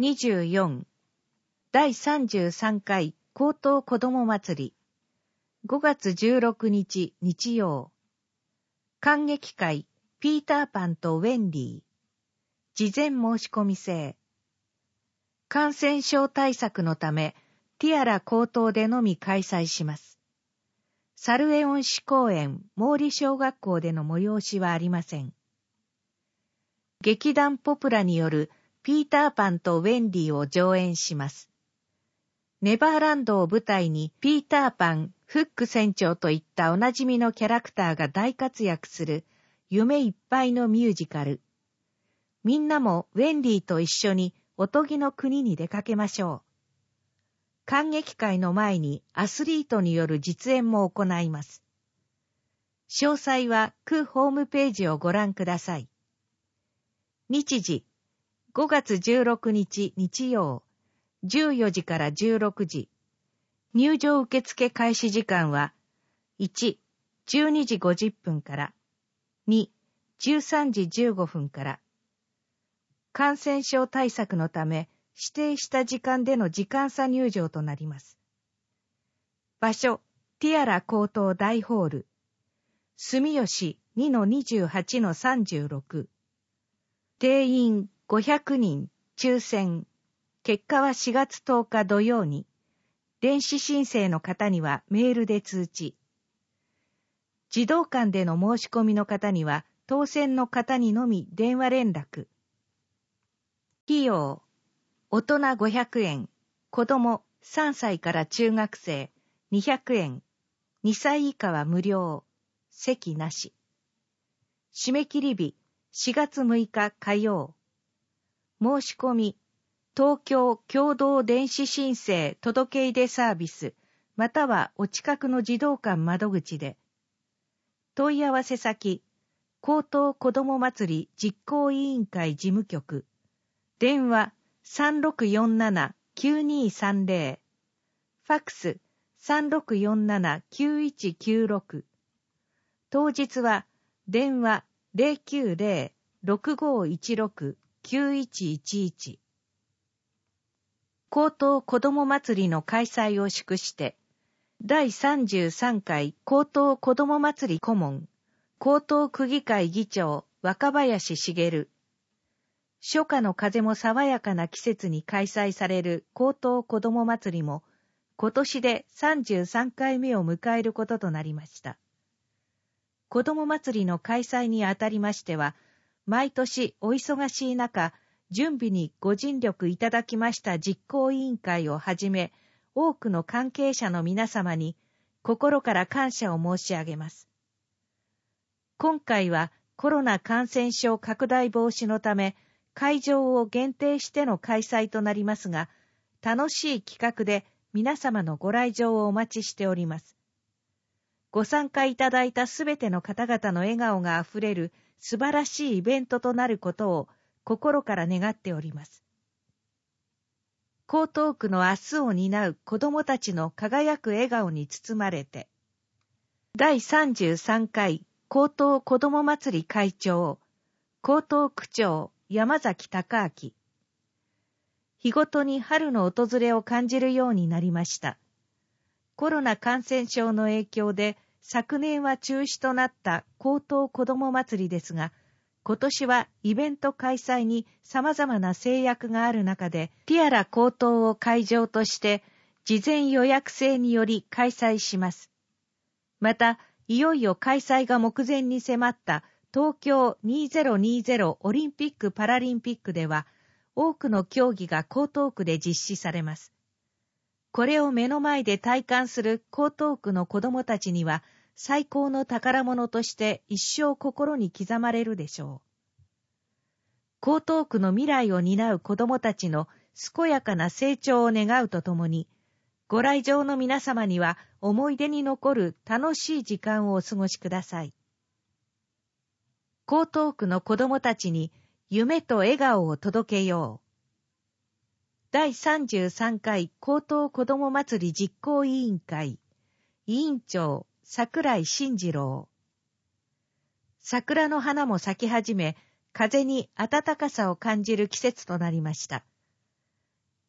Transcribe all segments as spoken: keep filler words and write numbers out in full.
にじゅうよんだいさんじゅうさんかい高等子ども祭りごがつじゅうろくにち日曜観劇会ピーターパンとウェンディ事前申し込み制感染症対策のためティアラ高等でのみ開催します。サルエオン市公園毛利小学校での催しはありません。劇団ポプラによるピーターパンとウェンディを上演します。ネバーランドを舞台にピーターパン、フック船長といったおなじみのキャラクターが大活躍する夢いっぱいのミュージカル。みんなもウェンディと一緒におとぎの国に出かけましょう。観劇会の前にアスリートによる実演も行います。詳細は区ホームページをご覧ください。日時、ごがつじゅうろくにち日曜、じゅうよじからじゅうろくじ。入場受付開始時間は、いち、じゅうにじごじゅっぷんから、に、じゅうさんじじゅうごふんから。感染症対策のため、指定した時間での時間差入場となります。場所、ティアラ高等大ホール。住吉 にのにじゅうはちのさんじゅうろく。定員ごひゃくにん、抽選。結果はしがつとおか土曜に。電子申請の方にはメールで通知。児童館での申し込みの方には当選の方にのみ電話連絡。費用。大人ごひゃくえん、子供さんさいから中学生にひゃくえん、にさい以下は無料、席なし。締め切り日しがつむいか火曜。申し込み、東京共同電子申請届出サービス、またはお近くの児童館窓口で。問い合わせ先、高等子ども祭り実行委員会事務局、電話さんろくよんなな きゅうにさんぜろ、ファックス さんろくよんなな きゅういちきゅうろく、当日は電話 ゼロきゅうゼロ ろくごいちろく きゅういちいちいち。高等子ども祭りの開催を祝して、だいさんじゅうさんかい高等子ども祭り顧問、高等区議会議長若林茂、初夏の風も爽やかな季節に開催される高等子ども祭りも、今年でさんじゅうさんかいめを迎えることとなりました。子ども祭りの開催にあたりましては、毎年お忙しい中、準備にご尽力いただきました実行委員会をはじめ、多くの関係者の皆様に、心から感謝を申し上げます。今回はコロナ感染症拡大防止のため、会場を限定しての開催となりますが、楽しい企画で皆様のご来場をお待ちしております。ご参加いただいたすべての方々の笑顔があふれる素晴らしいイベントとなることを心から願っております。江東区の明日を担う子どもたちの輝く笑顔に包まれて、だいさんじゅうさんかい高等子ども祭り会長、江東区長、山崎隆明。日ごとに春の訪れを感じるようになりました。コロナ感染症の影響で昨年は中止となった高等子ども祭りですが、今年はイベント開催に様々な制約がある中で、ティアラ高等を会場として事前予約制により開催します。また、いよいよ開催が目前に迫った東京にせんにじゅうオリンピック・パラリンピックでは、多くの競技が江東区で実施されます。これを目の前で体感する江東区の子どもたちには、最高の宝物として一生心に刻まれるでしょう。江東区の未来を担う子どもたちの健やかな成長を願うとともに、ご来場の皆様には思い出に残る楽しい時間をお過ごしください。江東区の子どもたちに夢と笑顔を届けよう。だいさんじゅうさんかい高等子ども祭り実行委員会委員長櫻井慎次郎。桜の花も咲き始め、風に暖かさを感じる季節となりました。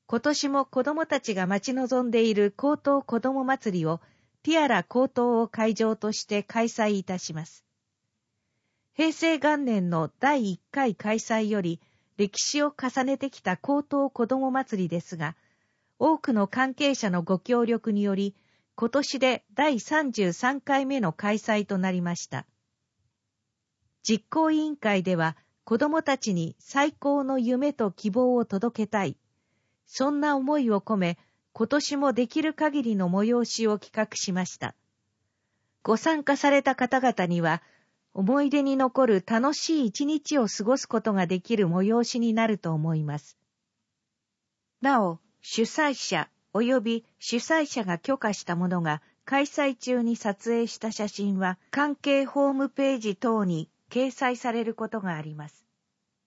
今年も子供たちが待ち望んでいる高等子ども祭りをティアラ高等を会場として開催いたします。平成元年のだいいっかい開催より歴史を重ねてきた高等子ども祭りですが、多くの関係者のご協力により、今年でだいさんじゅうさんかいめの開催となりました。実行委員会では、子どもたちに最高の夢と希望を届けたい。そんな思いを込め、今年もできる限りの催しを企画しました。ご参加された方々には、思い出に残る楽しい一日を過ごすことができる催しになると思います。なお、主催者及び主催者が許可した者が開催中に撮影した写真は関係ホームページ等に掲載されることがあります。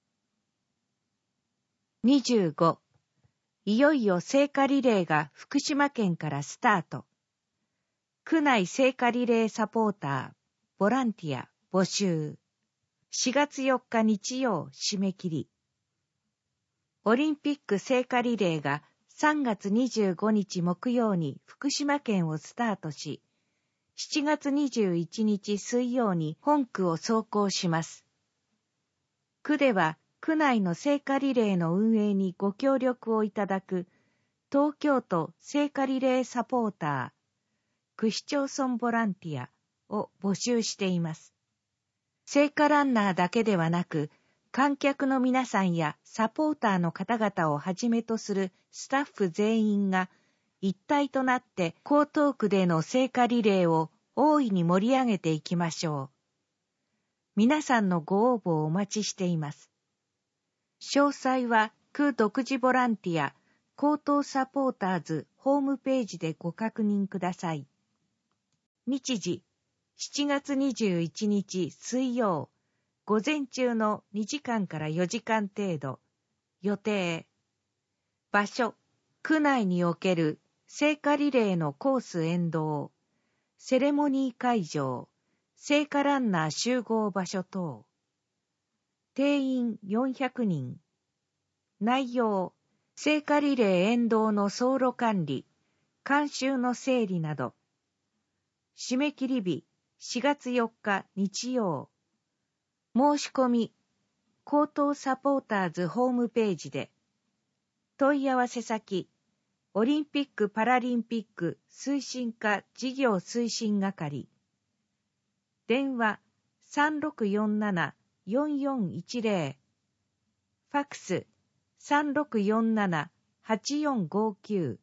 にじゅうご、いよいよ聖火リレーが福島県からスタート。区内聖火リレーサポーター、ボランティア募集。しがつよっか日曜締め切り。オリンピック聖火リレーがさんがつにじゅうごにち木曜に福島県をスタートし、しちがつにじゅういちにち水曜に本区を走行します。区では区内の聖火リレーの運営にご協力をいただく東京都聖火リレーサポーター、区市町村ボランティアを募集しています。聖火ランナーだけではなく、観客の皆さんやサポーターの方々をはじめとするスタッフ全員が一体となって江東区での聖火リレーを大いに盛り上げていきましょう。皆さんのご応募をお待ちしています。詳細は区独自ボランティア江東サポーターズホームページでご確認ください。日時しちがつにじゅういちにち水曜、午前中のにじかんからよじかん程度。予定。場所、区内における聖火リレーのコース沿道、セレモニー会場、聖火ランナー集合場所等。定員よんひゃくにん。内容、聖火リレー沿道の走路管理、観衆の整理など。締め切り日、しがつよっか日曜。申し込み、江東サポーターズホームページで。問い合わせ先、オリンピック・パラリンピック推進課事業推進係。電話さんろくよんななよんよんいちぜろ。ファクスさんろくよんななはちよんごきゅう。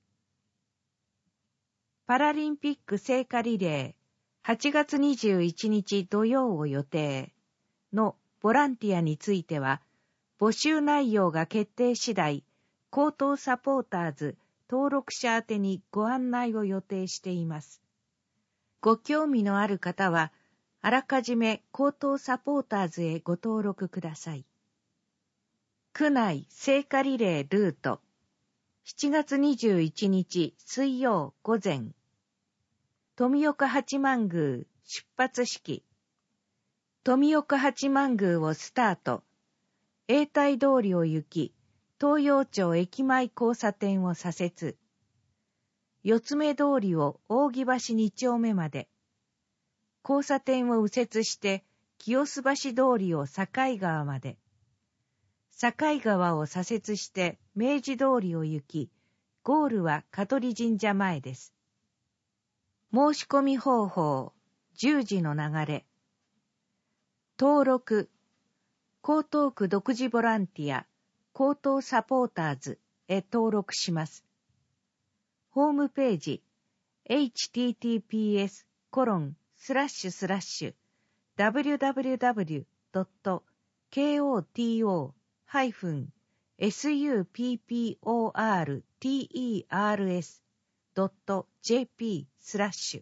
パラリンピック聖火リレーはちがつにじゅういちにち土曜を予定のボランティアについては、募集内容が決定次第、江東サポーターズ登録者宛にご案内を予定しています。ご興味のある方は、あらかじめ江東サポーターズへご登録ください。区内聖火リレールート。しちがつにじゅういちにち水曜午前。富岡八幡宮出発式。富岡八幡宮をスタート。永代通りを行き、東陽町駅前交差点を左折。四つ目通りを扇橋二丁目まで。交差点を右折して清洲橋通りを境川まで。境川を左折して明治通りを行き、ゴールは香取神社前です。申し込み方法、十時の流れ。登録、江東区独自ボランティア、江東サポーターズへ登録します。ホームページ、エイチティーティーピーエスコロンスラッシュスラッシュダブリュダブリュダブリュドットケーオーティーオーハイフンエスユーピーピーオーアールティーイーアールエスドットジェーピースラッシ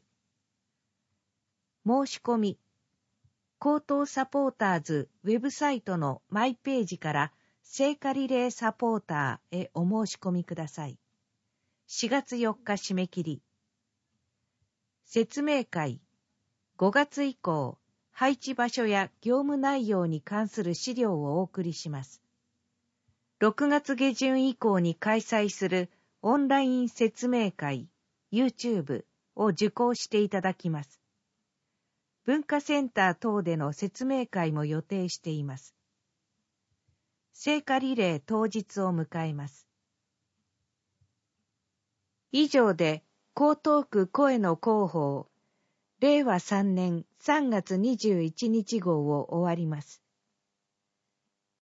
ュ。申し込み、江東サポーターズウェブサイトのマイページから聖火リレーサポーターへお申し込みください。しがつよっか締め切り。説明会。ごがつ以降、配置場所や業務内容に関する資料をお送りします。 ろくがつ下旬以降に開催するオンライン説明会 YouTube を受講していただきます。文化センター等での説明会も予定しています。聖火リレー当日を迎えます。以上で江東区声の広報、れいわさんねんさんがつにじゅういちにち号を終わります。